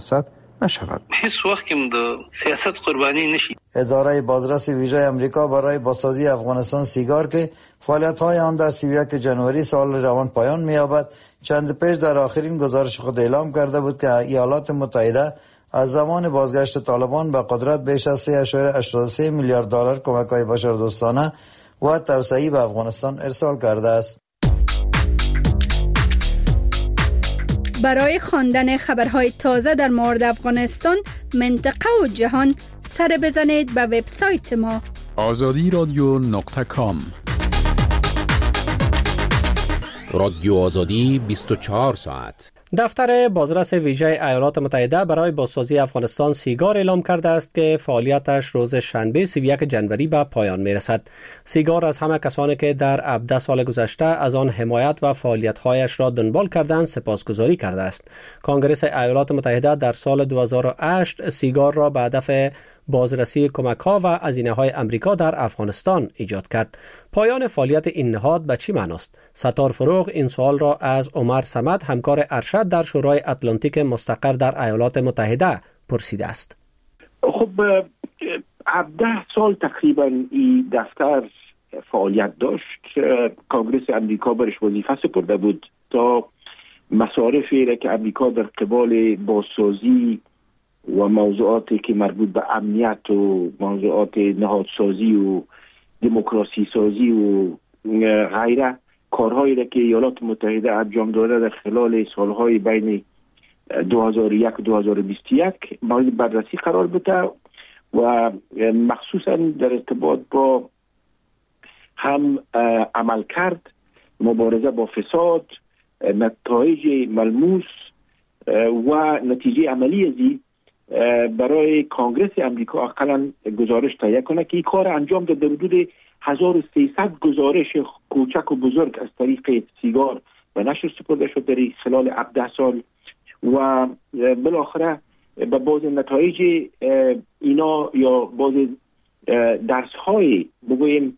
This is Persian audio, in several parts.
نشود. هیڅ وخت هم د سیاست قربانی نشي. اداره بازرس ویژه امریکا برای بازسازی افغانستان سیگار که فعالیت‌های آن در 31 جنوری سال روان پایان می‌یابد، چند پیش در آخرین گزارش خود اعلام کرده بود که ایالات متحده از زمان بازگشت طالبان به قدرت بیش از 3.83 میلیارد دلار کمک‌های بشردوستانه و توسعه‌ای به افغانستان ارسال کرده است. برای خواندن خبرهای تازه در مورد افغانستان، منطقه و جهان سر بزنید به وبسایت ما azadiradyo.com. رادیو آزادی 24 ساعت. دفتر بازرس ویژه ایالات متحده برای بازسازی افغانستان سیگار اعلام کرده است که فعالیتش روز شنبه 31 جنوری به پایان میرسد. سیگار از همه کسانی که در 17 سال گذشته از آن حمایت و فعالیت‌هایش را دنبال کردند سپاسگزاری کرده است. کنگره ایالات متحده در سال 2008 سیگار را به هدف بازرسی کمک‌ها و هزینه‌های امریکا در افغانستان ایجاد کرد. پایان فعالیت این نهاد به چی معناست؟ ستار فروغ این سوال را از عمر صمد، همکار ارشد در شورای اتلانتیک مستقر در ایالات متحده پرسیده است. خب 17 سال تقریبا این دفتر فعالیت داشت. کنگره امریکا برش وظیفه سپرده بود تا مصارفی را که امریکا در قبال بازسازی و موضوعاتی که مربوط به امنیت و موضوعات نهادسازی و دموکراسی سازی و غیره کارهایی را که ایالات متحده انجام داده در خلال سالهای بین 2001 و 2021 مورد بررسی قرار بده و مخصوصا در ارتباط با هم عمل کرد، مبارزه با فساد، نتایج ملموس و نتیجه عملی ازی برای کنگره امریکا اقلا گزارش تهیه کنه که این کار انجام داده. در حدود 1300 گزارش کوچک و بزرگ از طریق سیگار به نشر سپرده شد در خلال 17 سال و بالاخره به باز نتایج اینا یا باز درس های بگویم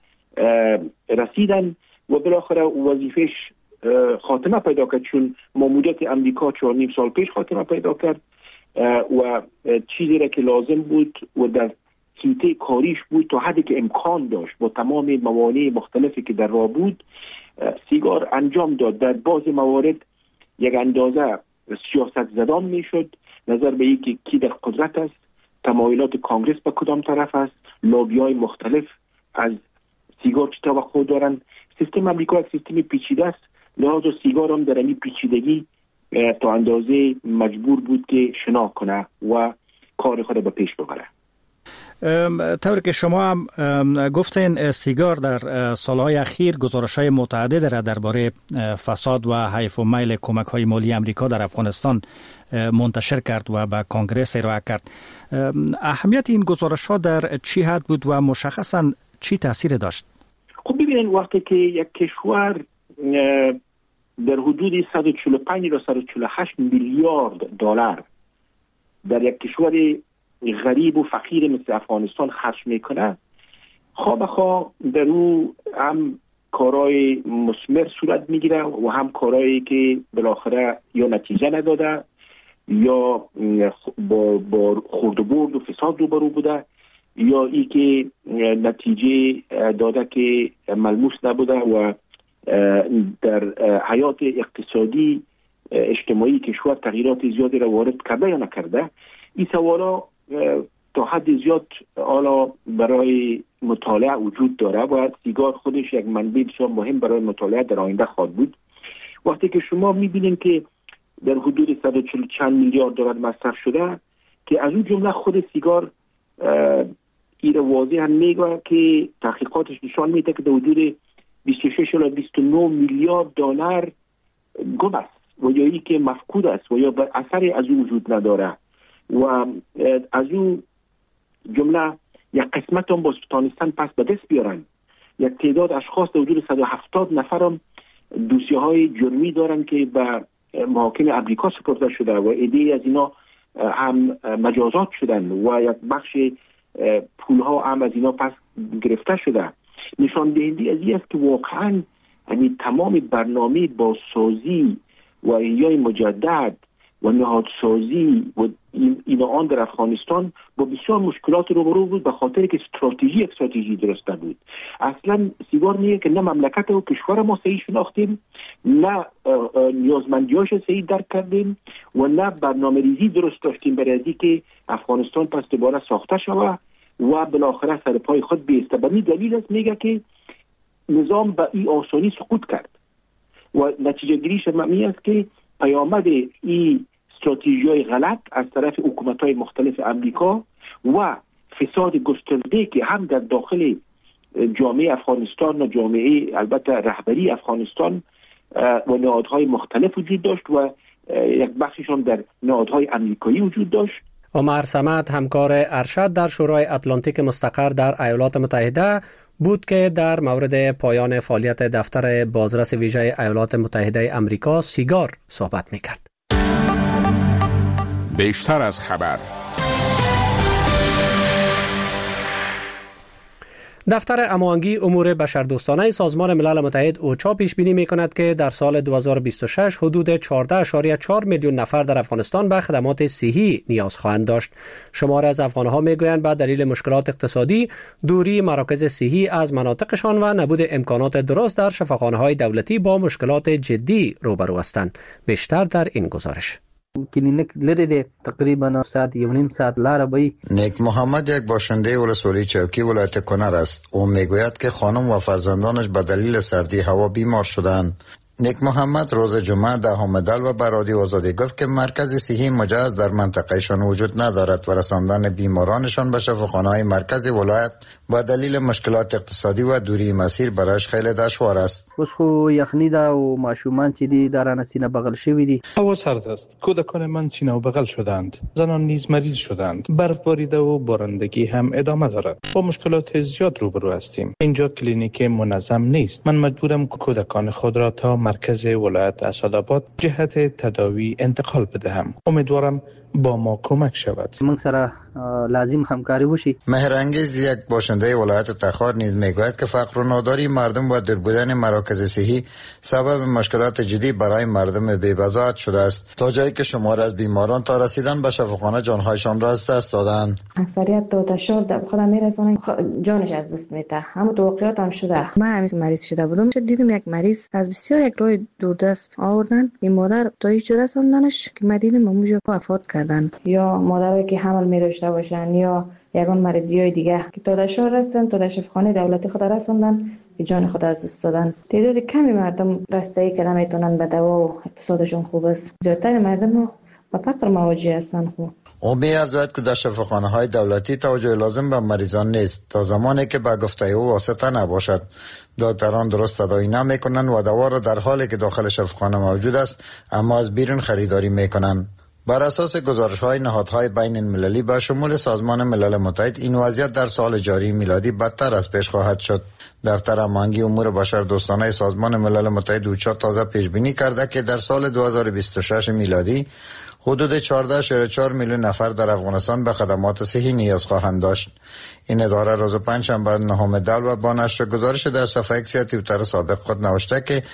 رسیدن و بالاخره وظیفش خاتمه پیدا کرد، چون ماموریت امریکا 4.5 سال پیش خاتمه پیدا کرد و چیزی را که لازم بود و در حیطه کاریش بود تا حدی که امکان داشت با تمام موانع مختلفی که در راه بود سیگار انجام داد. در بعض موارد یک اندازه سیاست زدان می شد نظر به اینکه کی در قدرت است، تمایلات کانگرس به کدام طرف است، لابی های مختلف از سیگار چه توقع دارند. سیستم امریکا یک سیستم پیچیده است، لحاظ سیگار هم در این پیچیدگی تا اندازه مجبور بود که شنا کنه و کار خود به پیش ببره. طوری که شما هم گفتین سیگار در سالهای اخیر گزارش‌های متعدد را درباره فساد و حیف و میل کمک‌های مالی امریکا در افغانستان منتشر کرد و به کنگره ارائه کرد. اهمیت این گزارش‌ها در چی حد بود و مشخصاً چی تاثیر داشت؟ خب ببینید وقتی که یک کشور در حدود 145 تا 148 میلیارد دلار در یک کشور غریب و فقیر مثل افغانستان خرج میکنه، خواه در او هم کارهای مثمر صورت میگیره و هم کارهایی که بالاخره یا نتیجه نداده یا با خورد و برد و فساد روبرو بوده یا ای که نتیجه داده که ملموس نبوده و در حیات اقتصادی اجتماعی کشور تغییرات زیادی را وارد کرده یا نکرده. این سوالا تا حد زیاد حالا برای مطالعه وجود داره و سیگار خودش یک منبع بسیار مهم برای مطالعه در آینده خواهد بود. وقتی که شما میبینید که در حدود 140 چند میلیارد دلار مصرف شده که از اون جمله خود سیگار این واضح هم میگه که تحقیقاتش نشان میده که در حدود 26 الی 29 میلیارد دلار گم است و یا ای که مفقود است و یا اثری از او وجود نداره و از او جمله یک قسمت هم باز تانستن پس به دست بیارن. یک تعداد اشخاص در حدود 170 نفر هم دوسیه های جرمی دارن که به محاکم امریکا سپرده شده و عده‌ای از اینا هم مجازات شدن و یک بخش پول ها هم از اینا پس گرفته شده. نشان دهنده از این است که واقعا تمام برنامه بازسازی و احیای مجدد و نهادسازی و این آن در افغانستان با بسیار مشکلات روبرو بود، به خاطر که استراتژی درست نبود. اصلا سیگار میگه که نه مملکت و کشور ما صحیح شناختیم، نه نیازمندیاش صحیح درک کردیم و نه برنامه‌ریزی درست داشتیم برای اینکه افغانستان پس دوباره ساخته شود و بالاخره سر پای خود بیسته. به این دلیل است میگه که نظام به این آسانی سقوط کرد و نتیجه گیریش می است که پیامد این استراتژی‌های غلط از طرف حکومت‌های مختلف امریکا و فساد گسترده که هم در داخل جامعه افغانستان و جامعه البته رهبری افغانستان و نهادهای مختلف وجود داشت و یک بخششون در نهادهای امریکایی وجود داشت. عمر صمد، همکار ارشد در شورای اتلانتیک مستقر در ایالات متحده بود که در مورد پایان فعالیت دفتر بازرس ویژه ایالات متحده آمریکا سیگار صحبت می‌کرد. بیشتر از خبر. دفتر اموانگی امور بشردوستانه سازمان ملل متحد اوچا پیش بینی می‌کند که در سال 2026 حدود 14.4 میلیون نفر در افغانستان به خدمات صحی نیاز خواهند داشت. شمار از افغان‌ها می‌گویند به دلیل مشکلات اقتصادی، دوری مراکز صحی از مناطقشان و نبود امکانات درست در شفاخانه‌های دولتی با مشکلات جدی روبرو هستند. بیشتر در این گزارش. کلینیک لري دی تقریبا ساعت یو نیم ساعت لاره بایی. نیک محمد یک باشنده ولسوالی چوکی ولایت کنر است. او میگوید که خانم و فرزندانش به دلیل سردی هوا بیمار شدند. نیک محمد روز جمعه 10 دل و به رادیو آزادی گفت که مرکز صحی مجهز در منطقهشان وجود ندارد و رساندن بیمارانشان به شفاخانه‌های مرکز ولایت با دلیل مشکلات اقتصادی و دوری مسیر برایش خیلی دشوار است. اوس خو یخنی دا و ماشومان چې دي درانه سینه بغل شوی دي. هوا سرد است. کودکان من سینه بغل شدند. زنان نیز مریض شدند. برف باریده و بارندگی هم ادامه دارد. با مشکلات زیاد روبرو هستیم. اینجا کلینیک منظم نیست. من مجبورم کودکان خود را تا مرکز ولایت اسدآباد جهت تداوی انتقال بدهم. امیدوارم با ما کمک شود. من سره لازم همکاری وشي. مهرانگیز یک باشنده ولایت تخار نیز میگوید که فقر و ناداری مردم و دور بودن مراکز صحی سبب مشکلات جدی برای مردم بی‌بضاعت شده است، تا جایی که شمار از بیماران تا رسیدن به شفاخانه جانهایشان را از دست دادند. اکثریت تو تشار در خودم میرسونن جانش از دست میده. همون واقعیت هم شده. من همیشه مریض شده بودم، دیدم یک مریض از بسیار یک راه دوردست آوردن، این مادر تا هیچ جا رسوندنش که مدینه مموجه وفات کردن، یا مادرایی که حمل می‌داشته باشن یا یگان مریضی‌های دیگه که تا دشار رسیدن، تا شفاخانه دولتی خود رسوندن که جان خود از دست دادن. تعداد کمی مردم رسته‌ای که نمیتونن به دوا و اقتصادشون خوب است. زیادتر مردم با فقر مواجه هستند. او می‌افزاید که در شفاخانه‌های دولتی توجه لازم به مریضان نیست تا زمانی که به گفته او واسطه نباشد. دکتران درست تداوی نمی‌کنند و دوا را در حالی که داخل شفاخانه موجود است اما از بیرون خریداری می‌کنند. بر اساس گزارش‌های نهادهای بین المللی به شمول سازمان ملل متحد این وضعیت در سال جاری میلادی بدتر از پیش خواهد شد. دفتر اموانگی امور بشردوستانه سازمان ملل متحد اوچا تازه پیش بینی کرده که در سال 2026 میلادی حدود 14.4 میلیون نفر در افغانستان به خدمات صحی نیاز خواهند داشت. این اداره روز پنجشنبه 9 دل و با نشر گزارش در صفحه اکس توییتر سابق خود نوشته که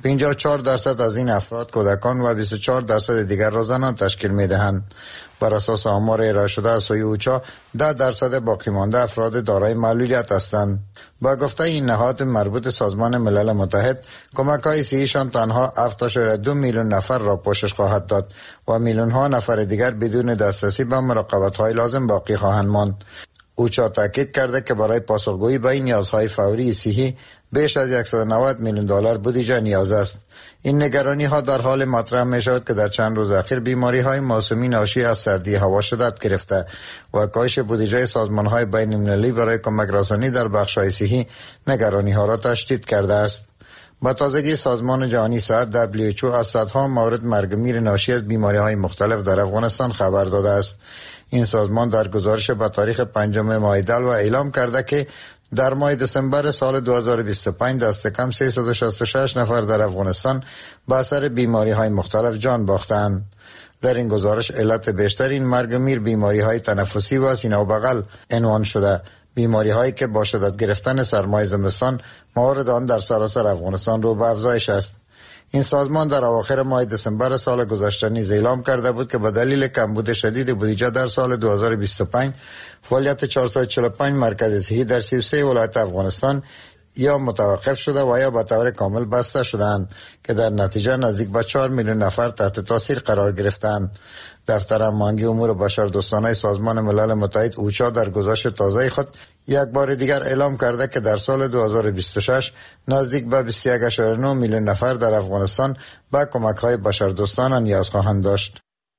54% از این افراد کودکان و 24% دیگر را زنان تشکیل می‌دهند. بر اساس آمار ارائه شده از سوی اوچا 10% باقی مانده افراد دارای معلولیت هستند. با گفته این نهاد مربوط سازمان ملل متحد، کمک‌های صحیشان تنها 7.2 میلیون نفر را پوشش خواهد داد و میلیون‌ها نفر دیگر بدون دسترسی به مراقبت‌های لازم باقی خواهند ماند. اوچا تاکید کرده که برای پاسخگویی به این نیازهای فوری صحی بیش از 190 میلیون دلار بودجه نیاز است. این نگرانی ها در حال مطرح می شود که در چند روز اخیر بیماری های موسمی ناشی از سردی هوا شدت گرفته و کاهش بودجه سازمان های بین المللی برای کمک رسانی در بخش های صحی نگرانی ها را تشدید کرده است. با تازگی سازمان جهانی صحت WHO از صدها مورد مرگ میر ناشی از بیماری های مختلف در افغانستان خبر داده است. این سازمان در گزارش به تاریخ 5 ماه دل و اعلام کرده که در ماه دسامبر سال 2025 دست کم 366 نفر در افغانستان به اثر بیماری های مختلف جان باختند. در این گزارش علت بیشتر این مرگ میر بیماری های تنفسی و سینه و بغل عنوان شده، بیماری هایی که با شدت گرفتن سرمای زمستان موارد آن در سراسر افغانستان رو به افزایش است. این سازمان در اواخر ماه دسامبر سال گذشته نیز اعلام کرده بود که به دلیل کمبود شدید بودجه در سال 2025 فعالیت 445 مرکز صحی در 33 ولایت افغانستان یا متوقف شده و یا به طور کامل بسته شدند که در نتیجه نزدیک به 4 میلیون نفر تحت تاثیر قرار گرفتند. دفتر هماهنگی امور بشردوستانه سازمان ملل متحد اوچا در گزارش تازه خود یک بار دیگر اعلام کرده که در سال 2026 نزدیک به 21.9 میلیون نفر در افغانستان به کمک‌های بشردوستانه نیاز خواهند داشت.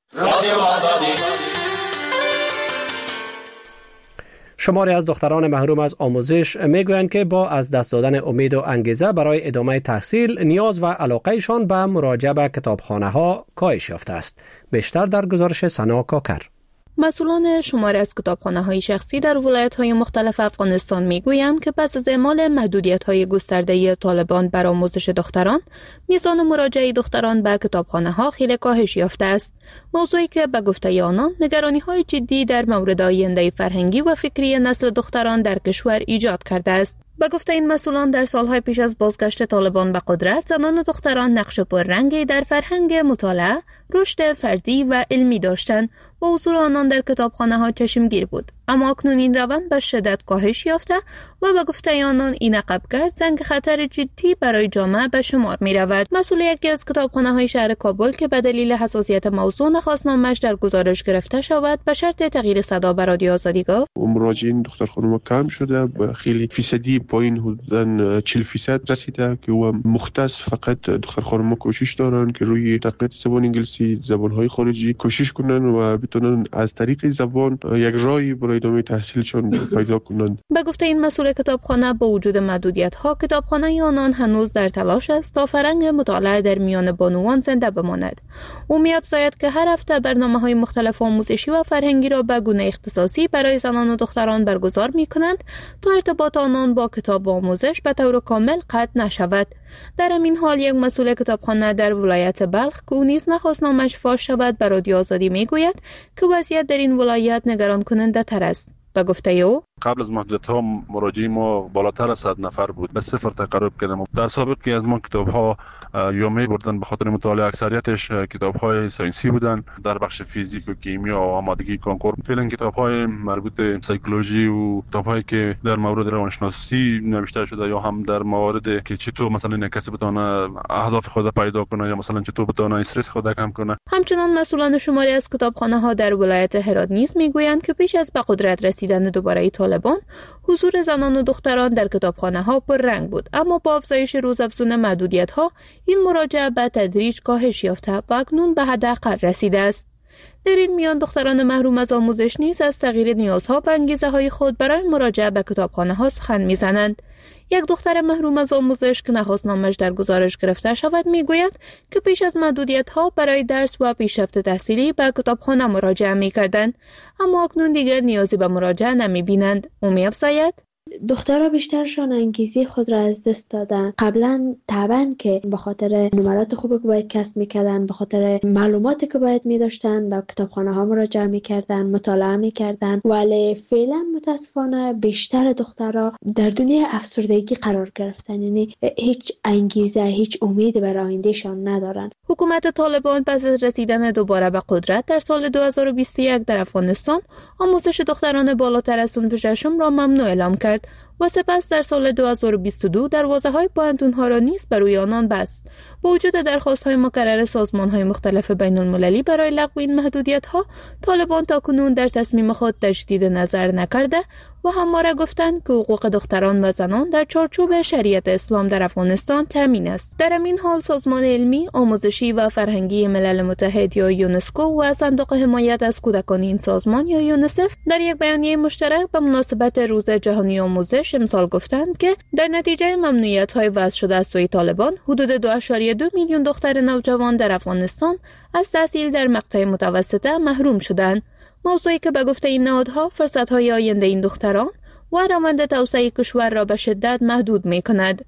شماری از دختران محروم از آموزش میگویند که با از دست دادن امید و انگیزه برای ادامه تحصیل نیاز و علاقهشان به مراجعه به کتابخانه ها کاهش یافته است. بیشتر در گزارش سنا کاکر. مسئولان شماری از کتابخانه‌های شخصی در ولایت‌های مختلف افغانستان میگویند که پس از اعمال محدودیت‌های گسترده طالبان بر آموزش دختران، میزان مراجعه دختران به کتابخانه‌ها خیلی کاهش یافته است. موضوعی که به گفته آنان نگرانی‌های جدی در مورد آینده فرهنگی و فکری نسل دختران در کشور ایجاد کرده است. به گفته این مسئولان در سالهای پیش از بازگشت طالبان به قدرت، زنان و دختران نقش پررنگی در فرهنگ مطالعه، رشد فردی و علمی داشتند و حضور آنان در کتابخانه‌ها چشمگیر بود. اما اکنون این روند به شدت کاهش یافته و به گفته آنان این عقبگرد زنگ خطر جدی برای جامعه به شمار می رود. مسئول یکی از کتابخانه‌های شهر کابل که به دلیل حساسیت موضوع نخواست نامش در گزارش گرفته شود، به شرط تغییر صدا به رادیو آزادی گفت: مراجعین دختر خانم کم شده، خیلی فیصدی پایین حدوداً 40% رسیده که و مختص فقط دختر خانم کوشش دارن که روی تقویت زبان انگلیسی، زبان‌های خارجی کوشش کنن و بتونن از طریق زبان یک راهی برای ادامه تحصیلشون پیدا کنند. به گفته این مسئول کتابخانه، با وجود محدودیت‌ها کتابخانه آنان هنوز در تلاش است تا فرهنگ مطالعه در میان بانوان زنده بماند. او می‌افزاید که هر هفته برنامه‌های مختلف آموزشی و فرهنگی را به گونه اختصاصی برای زنان و دختران برگزار می‌کنند تا ارتباط آنان با کتاب و آموزش به طور کامل قطع نشود. در همین حال یک مسئول کتابخانه در ولایت بلخ که او نیز نخواست نامش فاش شود به رادیو آزادی میگوید که وضعیت در این ولایت نگران کننده تر است. به گفته او، قبل از محدودیت‌ها مراجع ما بالاتر از 100 نفر بود، به صفر تقرب کردیم. در سابق که از ما کتاب‌ها یومی بردن به خاطر مطالعه، اکثریتش کتاب‌های ساینسی بودن در بخش فیزیک و کیمیا و آمادگی کنکور. فعلا کتاب‌های مربوط به سایکولوژی و کتاب‌هایی که در مورد روانشناسی نوشته شده یا هم در موارد که چطور مثلا کسی بتونه اهداف خود پیدا کنه یا مثلا چطور بتونه استرس خود کم کنه. همچنان مسئولان شماری از کتابخانه‌ها در ولایت هرات نیز میگویند که پیش از به قدرت رسیدن دوباره طالبان، حضور زنان و دختران در کتابخانه‌ها پررنگ بود، اما با افزایش روزافزون محدودیت‌ها این مراجعه به تدریج کاهش یافته و اکنون به حداقل رسیده است. در این میان دختران محروم از آموزش نیز از تغییر نیازها و انگیزه‌های خود برای مراجعه به کتابخانه‌ها سخن می‌زنند. یک دختر محروم از آموزش که نخواست نامش در گزارش گرفته شود میگوید که پیش از محدودیت‌ها برای درس و پیشرفت تحصیلی به کتابخانه مراجعه می‌کردند، اما اکنون دیگر نیازی به مراجعه نمی‌بینند. او می‌افزاید: دخترها بیشترشان انگیزه خود را از دست دادن. قبلا طبعا که به خاطر نمرات خوبی که باید کسب میکردن، به خاطر معلوماتی که باید میداشتن، به کتابخانه ها مراجعه میکردن، مطالعه میکردن، ولی فعلا متاسفانه بیشتر دخترها در دنیای افسردگی قرار گرفتن، یعنی هیچ انگیزه، هیچ امیدی برای آیندهشان ندارن. حکومت طالبان پس از رسیدن دوباره به قدرت در سال 2021 در افغانستان، آموزش دختران بالاتر از صنف ششم را ممنوع اعلام کرد و سپس در سال 2022 دروازه‌های پوهنتون‌ها را نیز برای آنان بست. با وجود درخواست‌های مکرر سازمان‌های مختلف بین‌المللی برای لغو این محدودیت‌ها، طالبان تاکنون در تصمیم خود تجدید نظر نکرده و همواره گفتند که حقوق دختران و زنان در چارچوب شریعت اسلام در افغانستان تامین است. در همین حال سازمان علمی، آموزشی و فرهنگی ملل متحد یا یونسکو و صندوق حمایت از کودکان این سازمان یا یونیسف در یک بیانیه مشترک به مناسبت روز جهانی آموزش امسال گفتند که در نتیجه ممنوعیت‌های وضع شده از سوی طالبان، حدود 2.2 میلیون دختر نوجوان در افغانستان از تحصیل در مقطع متوسطه محروم شدند. موضوعی که به گفته این نهادها فرصت‌های آینده این دختران و روند توسعه کشور را به شدت محدود می‌کند.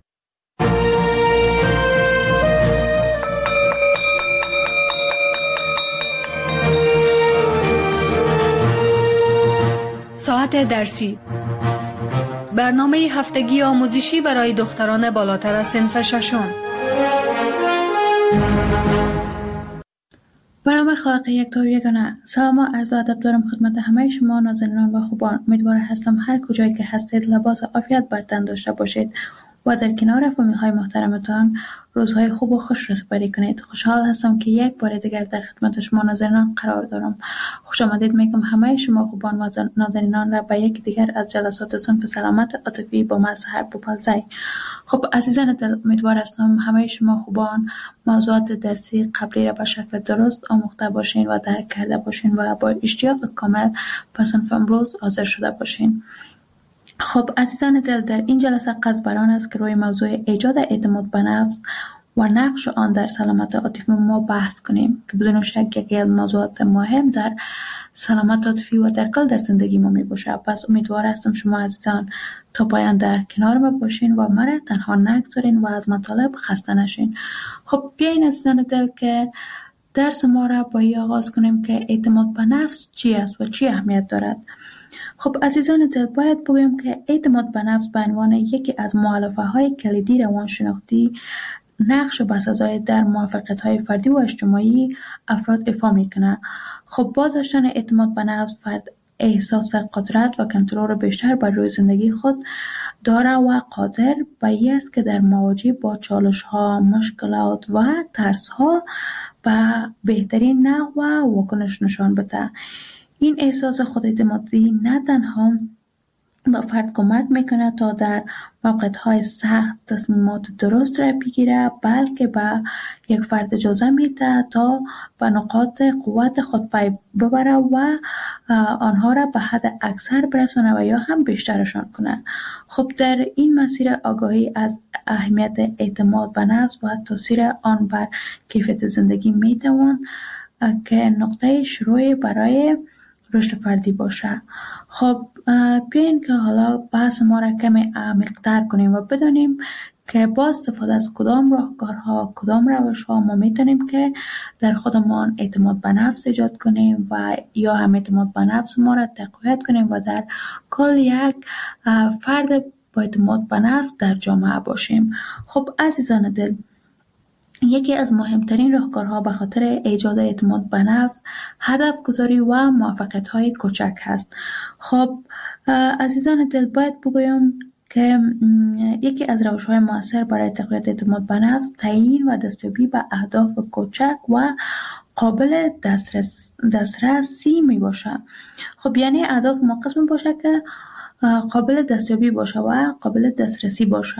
ساعت درسی، برنامه هفتگی آموزشی برای دختران بالاتر از صنف ششم. به نام خالق یکتا و یگانه. سلام و عرض ادب دارم خدمت همه شما نازنینان و خوبان. امیدوار هستم هر کجایی که هستید لباس عافیت بر تن داشته باشید و در کنار فامیل های محترمتان روزهای خوب و خوش را سپری کنید. خوشحال هستم که یک بار دیگر در خدمت شما ناظرینان قرار دارم. خوش آمدید میگم همه شما خوبان و ناظرینان را به یک دیگر از جلسات صنف سلامت عاطفی با من سحر بوپلزی. خب عزیزان دل، امیدوار هستم همه شما خوبان موضوعات درسی قبلی را به شکل درست آموخته باشین و درک کرده باشین و با اشتیاق کامل به صنف امروز حاضر شده باشین. خب عزیزان دل، در این جلسه قصد بر آن است که روی موضوع ایجاد اعتماد به نفس و نقش آن در سلامت عاطفی ما بحث کنیم که بدون شک یکی از موضوعات مهم در سلامت عاطفی و در کل در زندگی ما می باشه. پس امیدوار هستم شما عزیزان تا پایان در کنار ما باشین و مرا تنها نگذارین و از مطالب خسته نشین. خب بیاین عزیزان دل که درس ما را با این آغاز کنیم که اعتماد به نفس چی است و چی اهمیت دارد. خب عزیزان دل، باید بگویم که اعتماد به نفس به عنوان یکی از مؤلفه‌های کلیدی روانشناختی نقش بسزای در موفقیت‌های فردی و اجتماعی افراد ایفا می‌کنه. خب با داشتن اعتماد به نفس فرد احساس قدرت و کنترل بیشتر بر روی زندگی خود داره و قادر به این است که در مواجهه با چالش‌ها، مشکلات و ترس‌ها و بهترین نحو واکنش نشان بده. این احساس خوداعتمادی نه تنها به فرد کمک میکنه تا در موقعیت‌های سخت تصمیمات درست را بگیره، بلکه به یک فرد اجازه میده تا به نقاط قوت خود پی ببره و آنها را به حد اکثر برسونه و یا هم بیشترشان کنه. خب در این مسیر آگاهی از اهمیت اعتماد به نفس و تاثیر آن بر کیفیت زندگی میتوان که نقطه شروع برای رشد فردی باشه. خب بیاین که حالا بحث ما را کمی عمیق‌تر کنیم و بدانیم که با استفاده از کدام راهکارها، کدام روش‌ها ما میتونیم که در خودمان اعتماد به نفس ایجاد کنیم و یا هم اعتماد به نفس ما را تقویت کنیم و در کل یک فرد با اعتماد به نفس در جامعه باشیم. خب عزیزان دل، یکی از مهمترین راهکارها به خاطر ایجاد اعتماد به نفس هدف گذاری و موفقیت‌های کوچک هست. خب عزیزان دل، باید بگویم که یکی از روش‌های مؤثر برای تقویت اعتماد به نفس تعیین و دستیابی به اهداف کوچک و قابل دسترسی می باشه. خب یعنی اهداف موقت می باشه که قابل دستیابی باشه و قابل دسترسی باشه.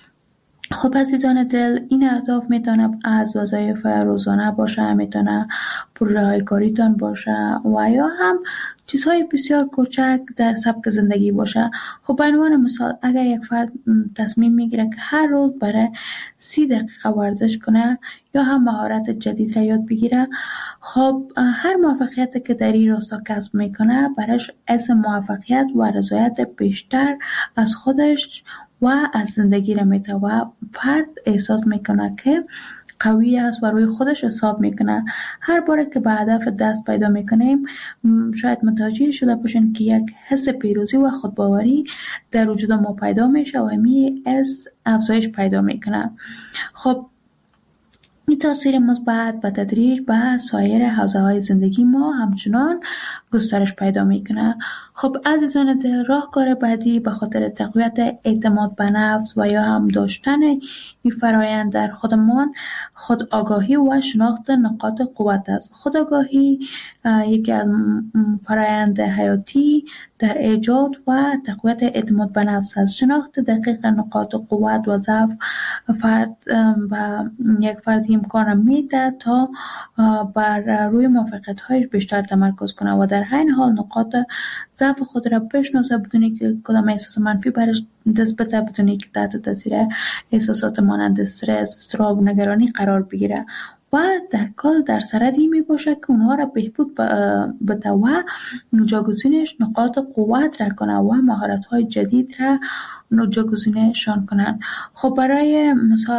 خب عزیزان دل، این اهداف میتونه از وظایف روزانه باشه، میتونه پروژه‌های کاریتان باشه و یا هم چیزهای بسیار کوچک در سبک زندگی باشه. خب به عنوان مثال اگر یک فرد تصمیم میگیره که هر روز برای 30 دقیقه ورزش کنه یا هم مهارت جدید را یاد بگیره، خب هر موفقیتی که در این راستا کسب میکنه برایش حس موفقیت و رضایت بیشتر از خودش و از زندگی را میده و فرد احساس میکنه که قوی است و روی خودش حساب میکنه. هر باره که به هدف دست پیدا میکنیم شاید متوجه شده باشین که یک حس پیروزی و خودباوری در وجود ما پیدا میشه و همین حس افزایش پیدا میکنه. خب این تاثیر مثبت به تدریج به سایر حوزه‌های زندگی ما همچنان گسترش پیدا میکنه. خب عزیزان دل، راهکار بعدی به خاطر تقویت اعتماد به نفس و یا هم داشتن این فرایند در خودمان خود آگاهی و شناخت نقاط قوت است. خود آگاهی یکی از فرایند حیاتی در ایجاد و تقویت اعتماد به نفس است. شناخت دقیق نقاط قوت و ضعف فرد و یک فرد امکان میده تا بر روی موفقیت‌هایش بیشتر تمرکز کنه و در همین حال نقاط ضعف خود را بشناسه بدون که کدام احساس منفی برش دست بده، بدون که تحت تاثیر احساسات مانند استرس، اضطراب و نگرانی قرار بگیره و در کل در سردی می باشه که اونها را بهبود بده و جاگزینش نقاط قوت را کنه و مهارت‌های جدید را جاگزینشان کنن. خب برای مثال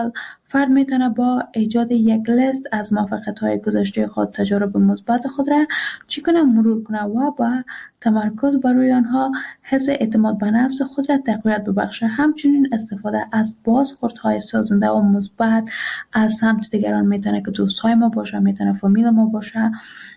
فرد میتونه با ایجاد یک لیست از موفقیت‌های گذشته خود، تجارب مثبت خود را چی کنه؟ مرور کنه و با تمرکز بر روی آنها حس اعتماد به نفس خود را تقویت ببخشه. همچنین استفاده از بازخوردهای سازنده و مثبت از سمت دیگران، میتونه که دوستای ما باشه، میتونه فامیل ما باشه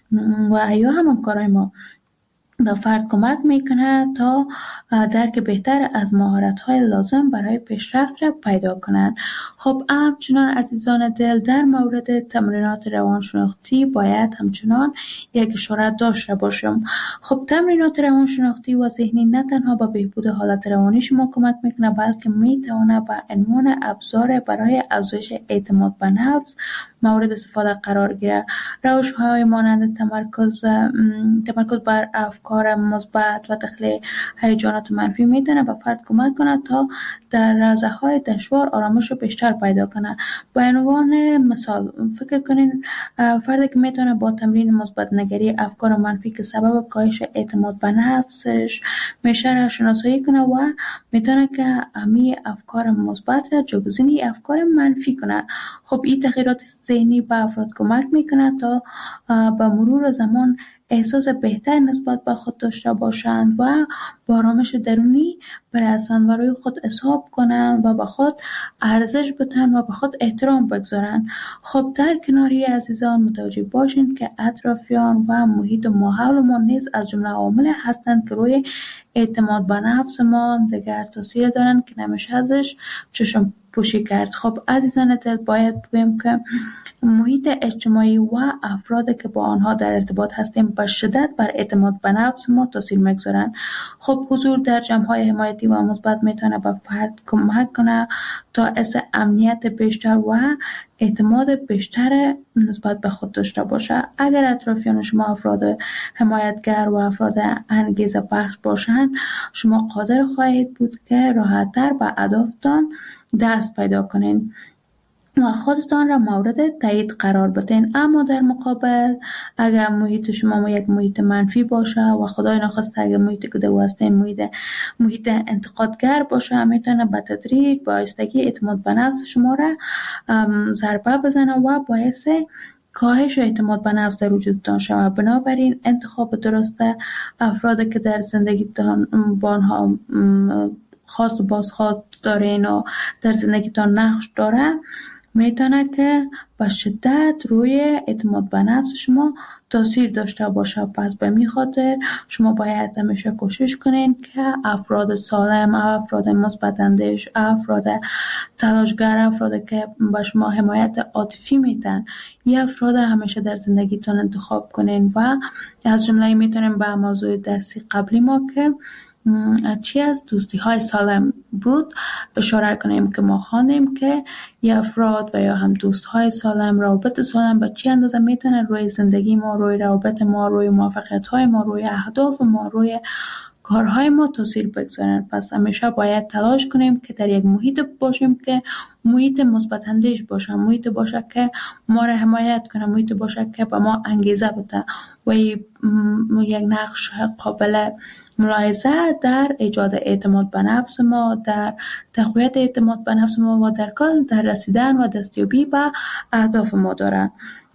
و یا همکارای ما، به فرد کمک میکنه تا درک بهتر از مهارت‌های لازم برای پیشرفت را پیدا کنند. خب همچنان عزیزان دل، در مورد تمرینات روانشناختی باید همچنان یک اشاره داشته باشم. خب تمرینات روانشناختی و ذهنی نه تنها به بهبود حالت روانی شما کمک میکنه، بلکه میتونه به عنوان ابزار برای افزایش اعتماد به نفس مورد استفاده قرار گیره. روش‌های مانند تمرکز بر افکار مثبت و تخلیه هیجانات منفی میتونه به فرد کمک کنه تا در لحظه‌های دشوار آرامش بیشتر پیدا کنه. به عنوان مثال فکر کنین فردی که میتونه با تمرین مثبت نگری افکار منفی که سبب کاهش اعتماد به نفسش میشه را شناسایی کنه و میتونه که همه افکار مثبت را جایگزین افکار منفی کنه. خب این تغییرات ذهنی به افراد کمک میکنه تا به مرور زمان احساس بهتر نسبت به خود داشته باشند و با آرامش درونی برسند و روی خود حساب کنند و به خود ارزش بدن و به خود احترام بگذارند. خب در کناری عزیزان متوجه باشید که اطرافیان و محیط ماحول ما نیز از جمله عوامل هستند که روی اعتماد به نفس ما دیگر تاثیر دارند که نمیشه ازش چشم پوشی کرد. خب عزیزان دل، باید بگویم که محیط اجتماعی و افرادی که با آنها در ارتباط هستیم به شدت بر اعتماد به نفس ما تاثیر میگذارند. خب حضور در جمع‌های حمایتی و مثبت میتونه به فرد کمک کنه تا حس امنیت بیشتر و اعتماد بیشتر نسبت به خود داشته باشه. اگر اطرافیان شما افراد حمایتگر و افراد انگیزه بخش باشند، شما قادر خواهید بود که راحت‌تر به اهدافتان دست پیدا کنین و خودتان را مورد تایید قرار بدین. اما در مقابل اگر محیط شما یک محیط منفی باشه و خدای نخواسته اگر محیط که دو هستین محیط انتقادگر باشه، میتونه به تدریج با آهستگی اعتماد به نفس شما را ضربه بزنه و باعث کاهش اعتماد به نفس در وجودتان شود. بنابراین انتخاب درست افرادی که در زندگیتان با آنها خاص و بازخواست دارین و در زندگیتان نقش داره میتونه که به شدت روی اعتماد به نفس شما تاثیر داشته باشه. پس به می خاطر شما باید همیشه کوشش کنین که افراد سالم، افراد مثبت اندیش، افراد تلاشگر، افرادی که به شما حمایت عاطفی میدن، این افراد همیشه در زندگیتون انتخاب کنین. و از جمله میتونیم به موضوع درسی قبلی ما که چی از دوستی های سالم بود اشاره کنیم که ما خواندیم که یه افراد و یا هم دوست های سالم، روابط سالم به چی اندازه میتونه روی زندگی ما، روی روابط ما، روی موفقیت های ما، روی اهداف ما، روی کارهای ما تاثیر بگذارن. پس همیشه باید تلاش کنیم که در یک محیط باشیم که محیط مثبت اندیش باشه، محیط باشه که ما را حمایت کنه، محیط باشه که به ما انگیزه بده و یک نقش قابل ملاحظه در ایجاد اعتماد به نفس ما، در تقویت اعتماد به نفس ما و در کل در رسیدن و دستیابی به اهداف ما داره.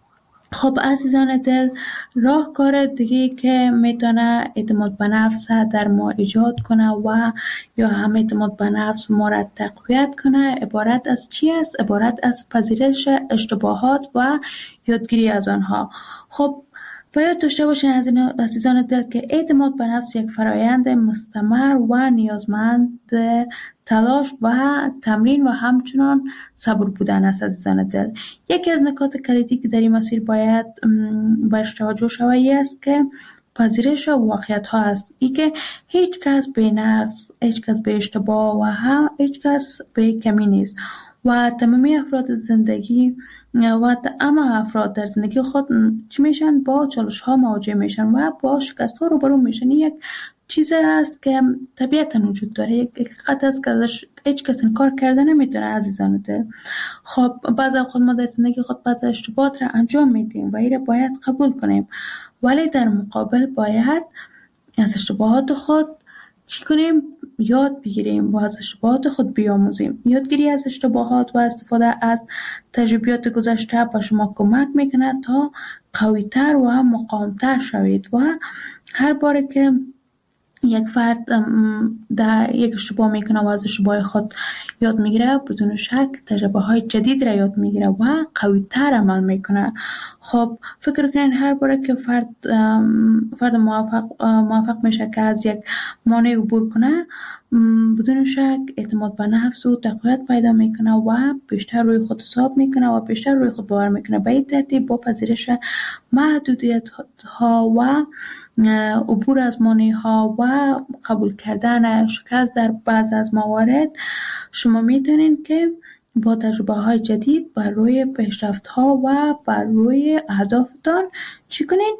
خب عزیزان دل، راهکار دیگه که میتونه اعتماد به نفس در ما ایجاد کنه و یا هم اعتماد به نفس ما را تقویت کنه عبارت از چی است؟ عبارت از پذیرش اشتباهات و یادگیری از آنها. خب باید داشته باشین عزیزان دل که اعتماد به نفس یک فرایند مستمر و نیازمند تلاش و تمرین و همچنان صبر بودن است. عزیزان دل، یکی از نکات کلیدی که در این مسیر باید بهش توجه شود است که پذیرش واقعیت ها است. ای که هیچ کس به نقص، هیچ کس به اشتباه و هم هیچ کس به کمی نیست و تمامی افراد زندگی و اما افراد در زندگی خود چی میشن؟ با چالش ها مواجه میشن و با شکست ها روبرو میشن. یک چیزی است که طبیعتا وجود داره، یک حقیقت است که ازش هیچ کس انکار کرده نمیتونه. عزیزان دل، خب بعضی خود ما در زندگی خود بعضی اشتباهات را انجام میدیم و این را باید قبول کنیم، ولی در مقابل باید از اشتباهات خود چی کنیم؟ یاد بگیریم و از اشتباهات خود بیاموزیم. یادگیری از اشتباهات و استفاده از تجربیات گذشته به شما کمک میکنه تا قوی‌تر و مقاوم‌تر شوید و هر بار که یک فرد در یک اشتباه میکنه و از اشتباه خود یاد میگیره، بدون شک تجربه های جدید را یاد میگیره و قوی تر عمل میکنه. خب فکر کنین هر بار که فرد موفق میشه که از یک مانع عبور کنه، بدون شک اعتماد به نفس و تقویت پیدا میکنه و بیشتر روی خود حساب میکنه و بیشتر روی خود باور میکنه. به این ترتیب با پذیرش محدودیت ها و عبور از مانع ها و قبول کردن شکست در بعض از موارد، شما میتونین که با تجربه های جدید بر روی پیشرفت ها و بر روی اهدافتان چی کنین؟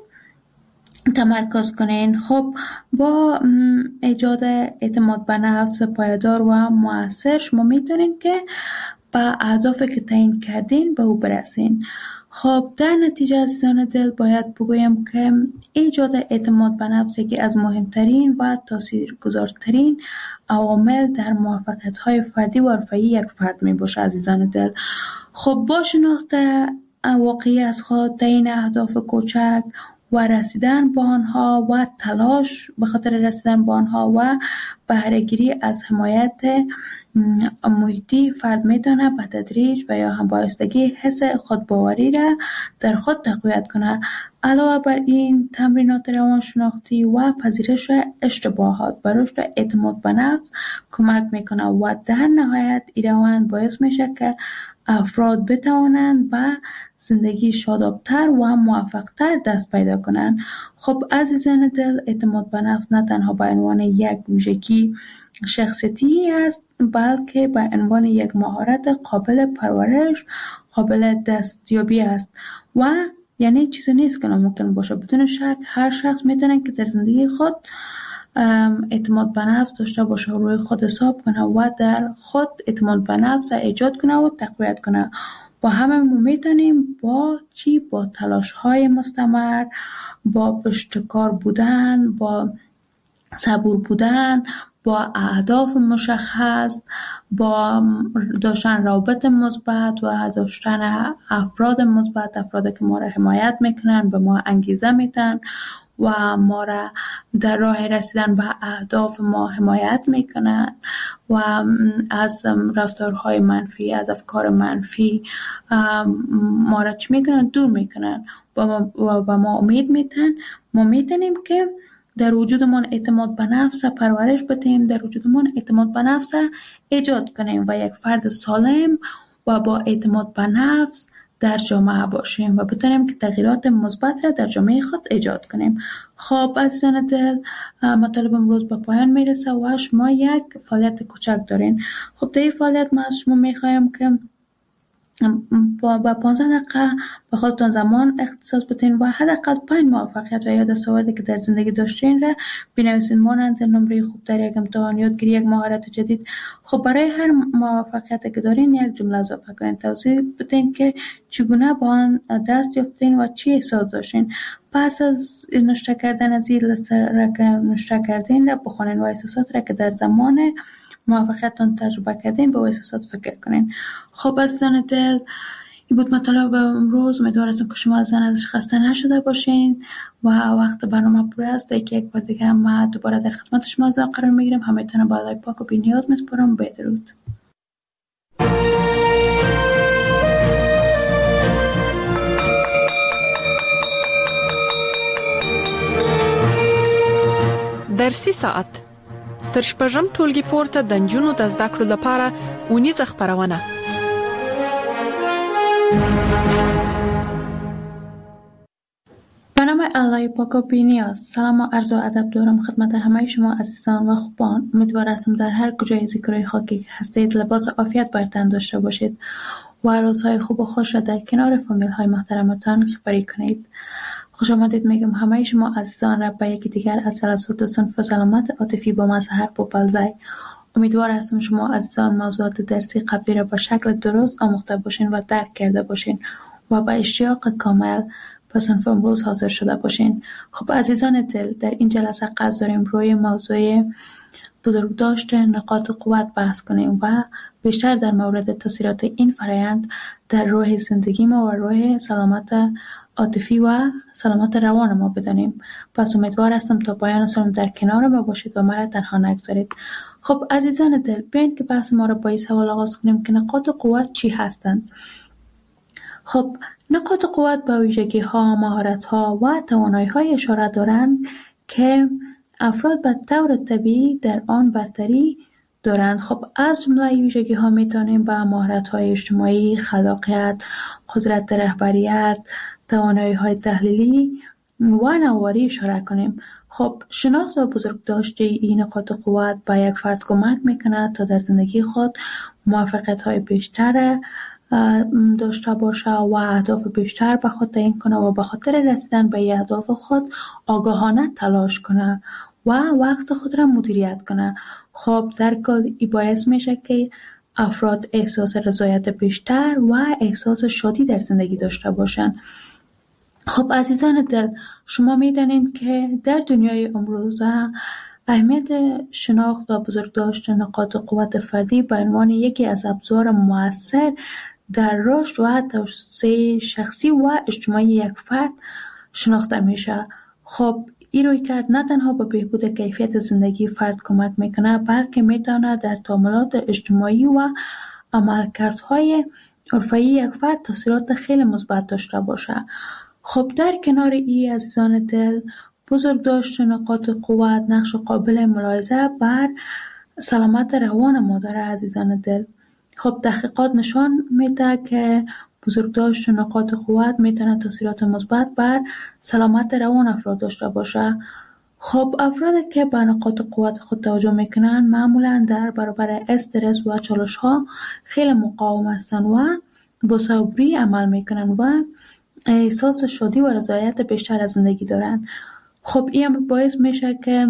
تمرکز کنین. خب با ایجاد اعتماد به نفس پایدار و مؤثر، شما میتونین که به اهدافی که تعیین کردین به او برسین. خب در نتیجه عزیزان دل باید بگویم که ایجاد اعتماد به نفس یکی از مهمترین و تاثیرگذارترین عوامل در موفقیت‌های فردی و حرفه‌ای یک فرد میباشه عزیزان دل. خب با شناخت واقعی از خود، تعیین اهداف کوچک و رسیدن به آنها و تلاش به خاطر رسیدن به آنها و بهره‌گیری از حمایت محیطی، فرد میتونه به تدریج و یا هم بایستگی حس خودباوری را در خود تقویت کنه. علاوه بر این، تمرینات روانشناختی و پذیرش اشتباهات به رشد اعتماد به نفس کمک میکنه و در نهایت این روند باعث میشه که افراد بتوانند به زندگی شادابتر و موفقتر دست پیدا کنند. خب عزیزان دل، اعتماد به نفس نه تنها به عنوان یک ویژگی شخصیتی است، بلکه به عنوان یک مهارت قابل پرورش، قابل دستیابی است و یعنی چیزی نیست که ناممکن باشه. بدون شک هر شخص میتونه که در زندگی خود اعتماد به نفس داشته باشه، روی خود حساب کنه و در خود اعتماد به نفس ایجاد کنه و تقویت کنه. با همه ما میتونیم با تلاش های مستمر، با پشتکار بودن، با صبور بودن، با اهداف مشخص، با داشتن روابط مثبت و داشتن افراد مثبت، افرادی که ما را حمایت میکنن، به ما انگیزه میدن و ما را در راه رسیدن به اهداف ما حمایت میکنن و از رفتارهای منفی، از افکار منفی ما را چی میکنن؟ دور میکنن و ما امید میتن. ما میتونیم که در وجودمون اعتماد به نفس پرورش بدیم، در وجودمون اعتماد به نفس ایجاد کنیم و یک فرد سالم و با اعتماد به نفس در جامعه باشیم و بتونیم که تغییرات مثبت را در جامعه خود ایجاد کنیم. خب عزیزان دل، مطالب امروز به پایان میرسه و شما یک فعالیت کوچک دارین. خب در این فعالیت ما از شما میخوایم که با 15 دقیقه به خودتون زمان اختصاص بدین و حداقل 5 موفقیت و یا دستاوردی که در زندگی داشتین را بنویسین، مانند نمره خوب در یک امتحان، یادگیری یک مهارت جدید. خب برای هر موفقیتی که دارین یک جمله اضافه کنین، توضیح بدین که چگونه با آن دست یافتین و چی احساس داشتین. پس از نوشته کردن از این لیست را که نوشته کردین را بخونین و احساسات را که در زمان موفقیتتون تجربه کردین به احساسات فکر کنین. خب عزیزان دل، این بود مطالب امروز. امیدوارم که شما ازش خسته نشده باشین و وقت برنامه پر است. یک بار دیگه ما دوباره در خدمت شما قرار میگیریم. همتون با الله پاک و بی‌نیاز میسپارم. بدرود. در 3 ساعت تر شپږم ټولګي پورته د نجونو د زده کړو لپاره اونیزه خپرونه. به نام الله پاک و بی‌نیاز، سلام و عرض و ادب دارم خدمت همه شما عزیزان و خوبان. امیدوار هستم در هر کجای زیکرای خاکی که هستید لباس عافیت بر تن داشته باشید و روزهای خوب و خوش را در کنار فامیل های محترمتان سپری کنید. خوش آمدید میگم همه شما عزیزان را به یکی دیگر از جلسات صنف سلامت عاطفی با مظهر پوپلزای. امیدوار هستم شما عزیزان موضوعات درسی قبلی را به شکل درست آموخته باشین و درک کرده باشین و با اشتیاق کامل به صنف امروز حاضر شده باشین. خب عزیزان دل، در این جلسه قصد داریم روی موضوع بزرگداشت نقاط قوت بحث کنیم و بیشتر در مورد تاثیرات این فرایند در روح زندگی ما و روح سلامت عاطفی و سلامت روان ما بدانیم. پس امیدوار هستم تا پایان سالم در کنار ما باشید و مرا تنها نگذارید. خب عزیزان دل، بیاین که بحث ما را با این سوال آغاز کنیم که نقاط قوت چی هستند؟ خب نقاط قوت به ویژگی ها، مهارت ها و توانایی های اشاره دارند که افراد به طور طبیعی در آن برتری دارند. خب از جمله ویژگی ها میتونیم به مهارت های اجتماعی، خلاقیت، قدرت رهبریت، توانایی های تحلیلی و نوآوری اشاره کنیم. خب شناخت و بزرگداشت این نقاط قوت به یک فرد کمک میکند تا در زندگی خود موفقیت های بیشتر داشته باشه و اهداف بیشتر به خود تعیین کنه و به خاطر رسیدن به اهداف خود آگاهانه تلاش کنه و وقت خود را مدیریت کنه. خب در کل این باعث میشه که افراد احساس رضایت بیشتر و احساس شادی در زندگی داشته باشن. خب عزیزان دل، شما میدانید که در دنیای امروزه اهمیت شناخت و بزرگداشت نقاط قوت فردی به عنوان یکی از ابزار مؤثر در رشد و توسعه شخصی و اجتماعی یک فرد شناخته میشه. خب این رویکرد نه تنها به بهبود کیفیت زندگی فرد کمک میکنه، بلکه میتونه در تعاملات اجتماعی و عملکردهای حرفه‌ای یک فرد تاثیرات خیلی مثبت داشته باشه. خب در کنار این عزیزان دل، بزرگداشت نقاط قوت نقش قابل ملاحظه بر سلامت روان ما داره عزیزان دل. خب تحقیقات نشان میده که بزرگداشت نقاط قوت میتونه تاثیرات مثبت بر سلامت روان افراد داشته باشه. خب افرادی که به نقاط قوت خود توجه میکنن معمولا در برابر استرس و چالش ها خیلی مقاوم هستن و با صبوری عمل میکنن و احساس شادی و رضایت بیشتر از زندگی دارن. خب این باعث میشه که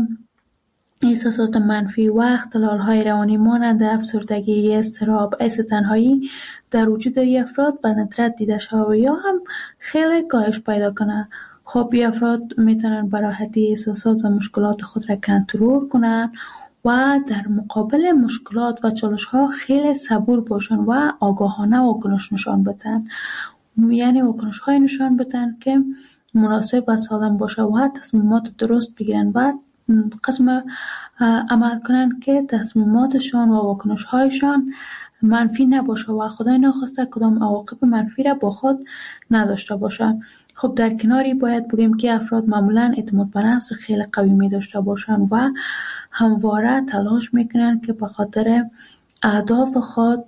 احساسات منفی و اختلال‌های روانی مانند افسردگی، اضطراب، حس تنهایی در وجود افراد به ندرت دیده شود و یا هم خیلی کاهش پیدا کنه. خب این افراد میتونن به راحتی احساسات و مشکلات خود را کنترل کنن و در مقابل مشکلات و چالش‌ها خیلی صبور باشن و آگاهانه واکنش نشان بدن. یعنی واکنش‌های نشان بدن که مناسب و سالم باشه و تصمیمات درست بگیرن و قسم عمل کنن که تصمیماتشان و واکنش‌هایشان منفی نباشه و خدای نخواسته کدام عواقب منفی را با خود نداشته باشه. خب در کناری باید بگیم که افراد معمولاً اعتماد به نفس خیلی قوی می داشته باشن و همواره تلاش میکنن که به خاطر اهداف خود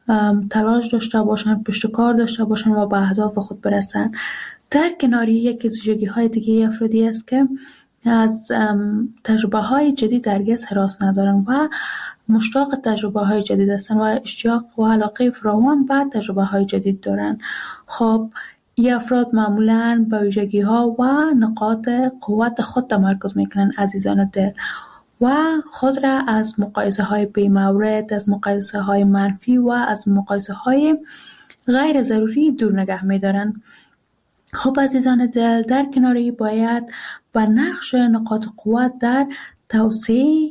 تلاش داشته باشن، پشتکار داشته باشن و به اهداف خود برسن. در کناری یکی از ویژگی‌های دیگه افرادی است که از تجربه‌های جدید هرگز هراس ندارن و مشتاق تجربه‌های جدید هستن و اشتیاق و علاقه فراوان به تجربه‌های جدید دارن. خب این افراد معمولاً به ویژگی‌ها و نقاط قوت خود تمرکز میکنن عزیزان دل و خود را از مقایسه‌های بی‌مورد، از مقایسه‌های منفی و از مقایسه‌های غیر ضروری دور نگه می‌دارن. خب عزیزان دل، در کناری باید بر نقش نقاط قوت در توسعه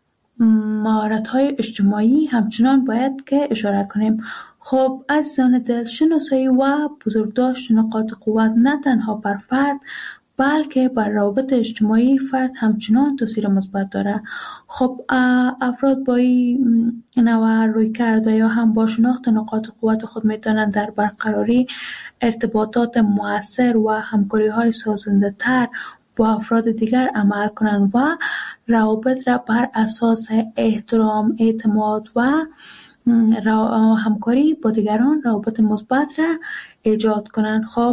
مهارت‌های اجتماعی همچنان باید که اشاره کنیم. خب عزیزان دل، شناسایی و بزرگداشت نقاط قوت نه تنها بر فرد بلکه بر روابط اجتماعی فرد همچنان تاثیر مثبت داره. خب افراد با این نوع رویکرد یا هم با شناخت نقاط قوت خود میتونن در برقراری ارتباطات مؤثر و همکاری‌های سازنده‌تر با افراد دیگر عمل کنند و روابط را بر اساس احترام، اعتماد و همکاری با دیگران روابط مثبت را ایجاد کنند. خب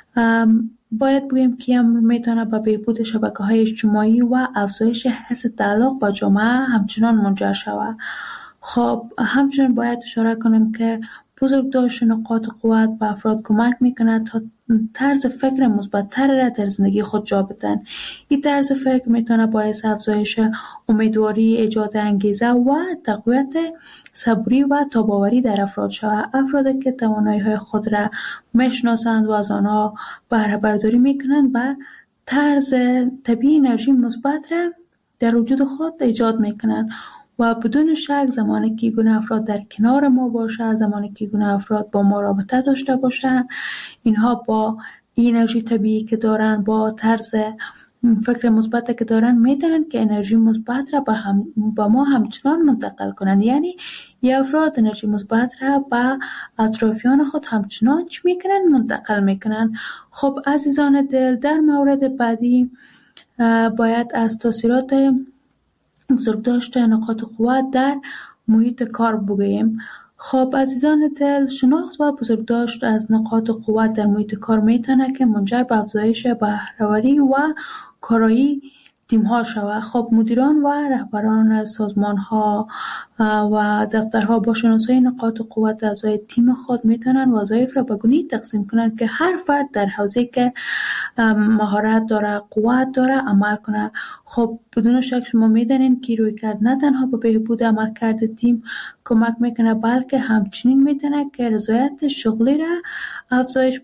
باید بگیم که امر میتونه به بهبود شبکه‌های اجتماعی و افزایش حس تعلق با جامعه همچنان منجر شود. خب همچنین باید اشاره کنیم که بزرگداشت نقاط قوت به افراد کمک میکنه تا طرز فکر مثبت‌تر را در زندگی خود جا بدن. این طرز فکر میتونه باعث افزایش امیدواری، ایجاد انگیزه و تقویت صبوری و تاب‌آوری در افراد شود. افرادی که توانایی‌های خود را میشناسند و از آنها بهره برداری میکنند و طرز طبیعی انرژی مثبت را در وجود خود ایجاد میکنن و بدون شک زمانی که گونه افراد در کنار ما باشه، زمانی که گونه افراد با ما رابطه داشته باشن، اینها با انرژی طبیعی که دارن، با طرز فکر مثبت که دارن، میتونن که انرژی مثبت را با ما همچنان منتقل کنن. یعنی یه افراد انرژی مثبت را با اطرافیان خود همچنان چی میکنن؟ منتقل میکنن. خب عزیزان دل، در مورد بعدی باید از تاثیرات بزرگداشت نقاط قوت در محیط کار بگوییم. خب عزیزان دل، شناخت و بزرگداشت از نقاط قوت در محیط کار میتونه که منجر به افزایش بهره‌وری و کارایی تیم ها شود. خب مدیران و رهبران سازمان ها و دفترها با شناسایی نقاط قوت اعضای تیم خود میتونن وظایف را به گونه‌ای تقسیم کنن که هر فرد در حوزه‌ای که مهارت داره، قوت داره عمل کنه. خب بدون شک شما میدونین که رویکرد نه تنها به بهبود عملکرد تیم کمک میکنه، بلکه همچنین میتونه که رضایت شغلی را افزایش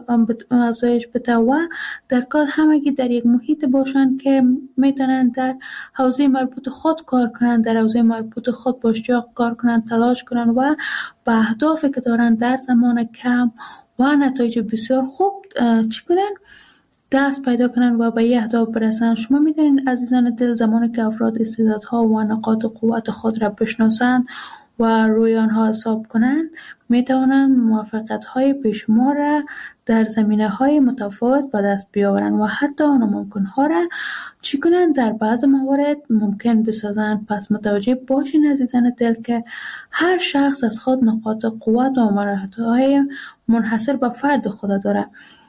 بده و در کل همگی در یک محیط باشن که میتونن در حوزه مربوط خود کار کنن، در حوزه مربوط خود با اشتیاق کار کنن، تلاش کنن و به اهدافی که دارن در زمان کم و نتایج بسیار خوب چی کنن؟ دست پیدا کنن و به یه اهداف برسن. شما میدونین عزیزان دل، زمانی که افراد استعدادها و نقاط قوت خود را بشناسند و روی آنها حساب کنند، میتوانند موفقیت‌های بیشمار را در زمینه‌های متفاوت به دست بیاورند و حتی ناممکن‌ها را چی کنند؟ در بعض موارد ممکن بسازند. پس متوجه باشین عزیزان دل که هر شخص از خود نقاط قوت و مهارت‌های منحصر به فرد خود داره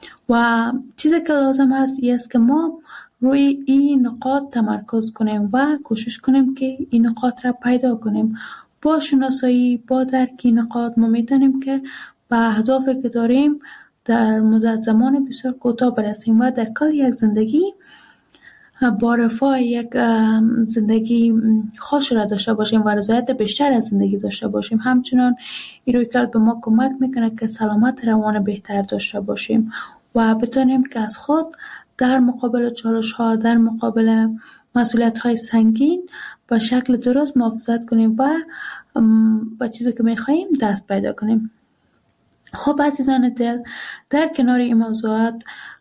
و چیزی که لازم است است که ما روی این نقاط تمرکز کنیم و کوشش کنیم که این نقاط را پیدا کنیم. با شناسایی، با درک این نقاط ما میتونیم که به اهدافی که داریم در مدت زمان بسیار کوتاه برسیم و در کل یک زندگی با رفاه، یک زندگی خوش را داشته باشیم و رضایت بیشتر از زندگی داشته باشیم. همچنان این رویکرد به ما کمک میکنه که سلامت روان بهتر داشته باشیم و بتونیم که از خود در مقابل چالش‌ها، در مقابل مسئولیت‌های سنگین به شکل درست محافظت کنیم و با چیزی که می‌خوایم دست پیدا کنیم. خب عزیزان دل، در کنار این موضوعات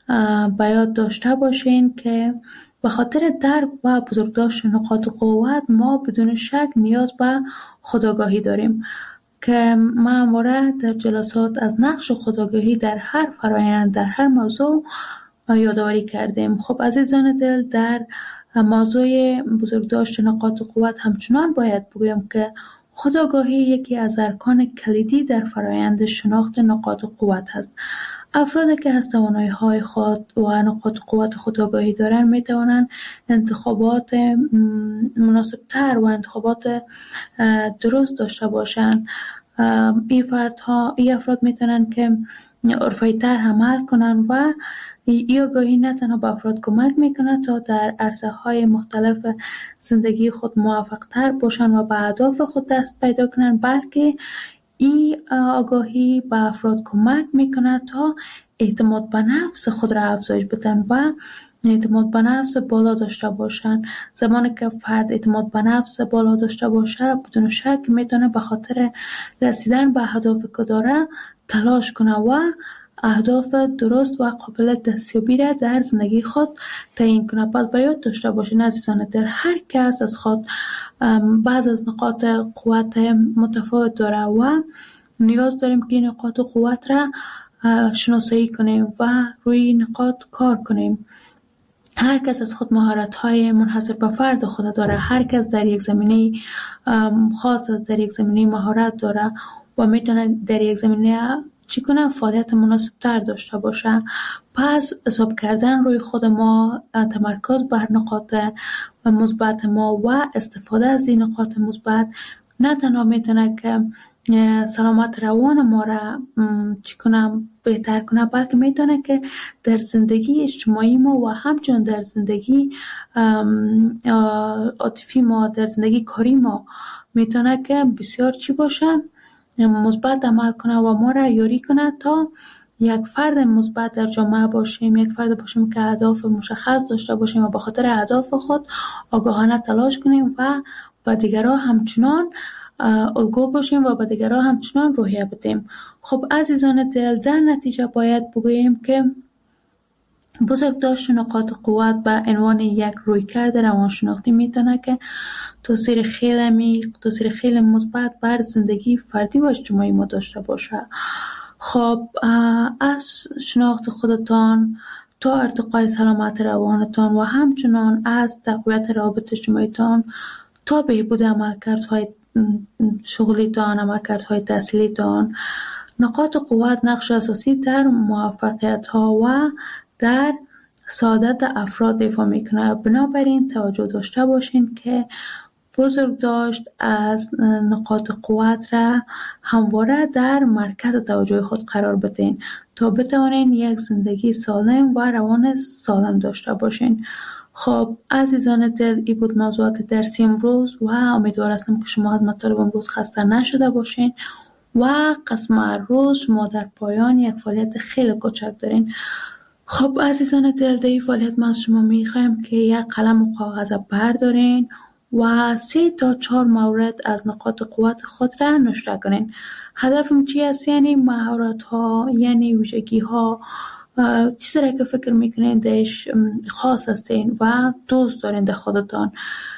باید داشته باشین که به خاطر درک و بزرگداشت نقاط قوت ما بدون شک نیاز به خودآگاهی داریم که ما همواره در جلسات از نقش خودآگاهی در هر فرایند، در هر موضوع یادآوری کردیم. خب عزیزان دل، در موضوع بزرگداشت نقاط قوت همچنان باید بگویم که خودآگاهی یکی از ارکان کلیدی در فرایند شناخت نقاط قوت است. افرادی که از توانایی‌های خود و نقاط قوت خودآگاهی دارند می‌توانند انتخابات مناسب‌تر و انتخابات درست داشته باشند. این افراد می‌توانند که عرفی‌تر عمل کنند و این آگاهی نه تنها به افراد کمک میکنه تا در عرصه‌های مختلف زندگی خود موفق‌تر باشن و به اهداف خود دست پیدا کنن، بلکه این آگاهی به افراد کمک میکنه تا اعتماد به نفس خود را افزایش بدن و اعتماد به نفس بالا داشته باشن. زمانی که فرد اعتماد به نفس بالا داشته باشه، بدون شک میتونه به خاطر رسیدن به اهدافی که داره تلاش کنه و اهداف درست و قابل دستیابی را در زندگی خود تعیین کنه. پس باید داشته باشین عزیزان دل، هر کس از خود بعض از نقاط قوت متفاوت داره و نیاز داریم که این نقاط قوت را شناسایی کنیم و روی نقاط کار کنیم. هر کس از خود مهارت‌های منحصر به فرد خود داره، هر کس در یک زمینه خاص، در یک زمینه مهارت داره و میتونه در یک زمینه چی کنه؟ فعالیت مناسب تر داشته باشه. پس حساب کردن روی خود ما، تمرکز بر نقاط مثبت ما و استفاده از این نقاط مثبت نه تنها میتونه که سلامت روان ما را چی کنه؟ بهتر کنه، بلکه میتونه که در زندگی اجتماعی ما و همچنین در زندگی عاطفی ما، در زندگی کاری ما میتونه که بسیار چی باشه؟ مثبت عمل کنه و ما را یاری کنه تا یک فرد مثبت در جامعه باشیم، یک فرد باشیم که اهداف مشخص داشته باشیم و به خاطر اهداف خود آگاهانه تلاش کنیم و به دیگران همچنان الگو باشیم و به دیگران همچنان روحیه بدیم. خب عزیزان دل، در نتیجه باید بگوییم که بزرگداشت نقاط قوت به عنوان یک رویکرد روانشناختی میتونه که تاثیر خیلی عمیق، تاثیر خیلی مثبت بر زندگی فردی و اجتماعی ما داشته باشه. خب از شناخت خودتان تا ارتقای سلامت روانتان و همچنان از تقویت روابط اجتماعیتان تا بهبود عملکردهای شغلیتان، عملکردهای تحصیلیتان، نقاط قوت نقش اساسی در موفقیت‌ها و در سعادت افراد ایفا میکنه. بنابراین توجه داشته باشین که بزرگداشت از نقاط قوت را همواره در مرکز توجه خود قرار بدین تا بتوانین یک زندگی سالم و روان سالم داشته باشین. خب عزیزان دل، این بود موضوعات درسی امروز و امیدوار هستم که شما از مطالب امروز خسته نشده باشین و قسم روز شما در پایان یک فعالیت خیلی کوچک دارین. خب عزیزان دل، در این فعالیت ما از شما میخوایم که یک قلم و کاغذ بردارین و 3 تا 4 مورد از نقاط قوت خود را نوشته کنین. هدفم چی است؟ یعنی مهارت ها، یعنی ویژگی ها، چیزی را که فکر میکنین درش خاص هستین و دوست دارین در خودتان،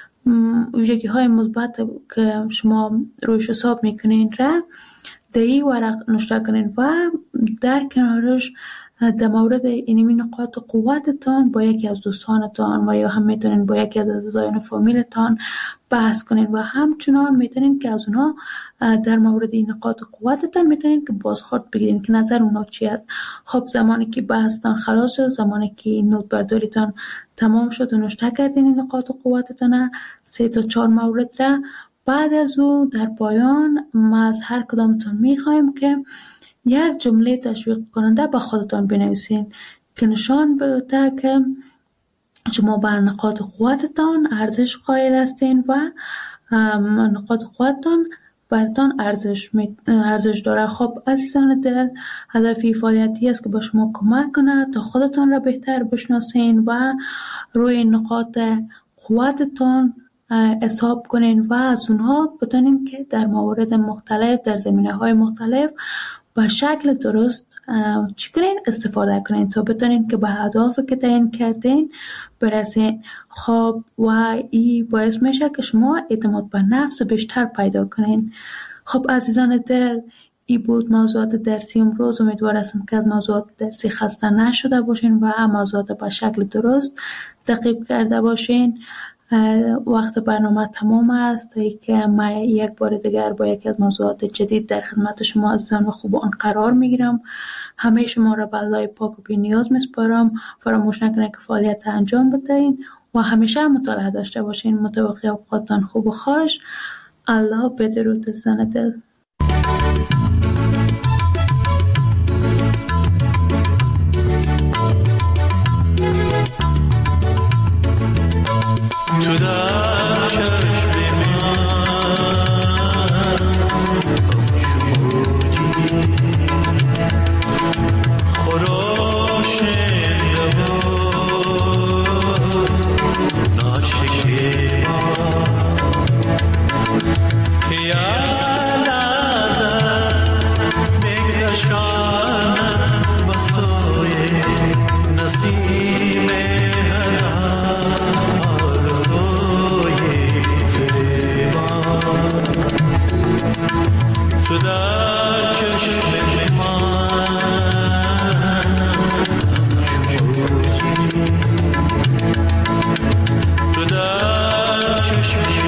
ویژگی های مثبت که شما رویش حساب میکنین را در این ورق نوشته کنین و در کنارش در مورد اینمی نقاط قوتتان با یکی از دوستانتان و یا هم میتونین با یکی از اعضایان فامیلتان بحث کنین و همچنان میتونین که از اونا در مورد این نقاط قوتتان میتونین که بازخورد بگیرین که نظر اونا چی است. خب زمانی که بحثتان خلاص شد، زمانی که نوت برداریتان تمام شد و نوشته کردین این نقاط قوتتان 3 تا 4 مورد را، بعد از او در پایان ما از هر کدامتان میخوایم که یک جمله تشویق کننده به خودتان بنویسین که نشان بده که شما بر نقاط قوتتان ارزش قائل هستین و نقاط قوتتان برتان ارزش داره. خب عزیزان دل، هدفی فعالیتی است که با شما کمک کنه تا خودتان را بهتر بشناسین و روی نقاط قوتتان حساب کنین و از اونها بتونین که در موارد مختلف، در زمینه‌های مختلف به شکل درست چی کنین؟ استفاده کنین تا بتونین که به اهداف که تعیین کردین برسین. خب و این باعث میشه که شما اعتماد به نفس بیشتر پیدا کنین. خب عزیزان دل، این بود موضوعات درسی امروز. امیدوار هستم که از موضوعات درسی خسته نشده باشین و موضوعات به شکل درست تعقیب کرده باشین. وقت برنامه تمام است تا اینکه من یک بار دیگر با یکی از موضوعات جدید در خدمت شما عزیزان و خوبان قرار میگیرم. همه شما را به الله پاک و بی نیاز میسپارم. فراموش نکنید که فعالیت انجام بدهید و همیشه مطالعه داشته باشین. متوقع اوقاتتان خوب و خوش. الله بدرود عزیزان دل. تو در چشم من همچون بودی، خراشنده بود ناشکیبا که یه لحظه بکشانم به سوی نسیم تو در چشم من همچون بودی، تو در چشم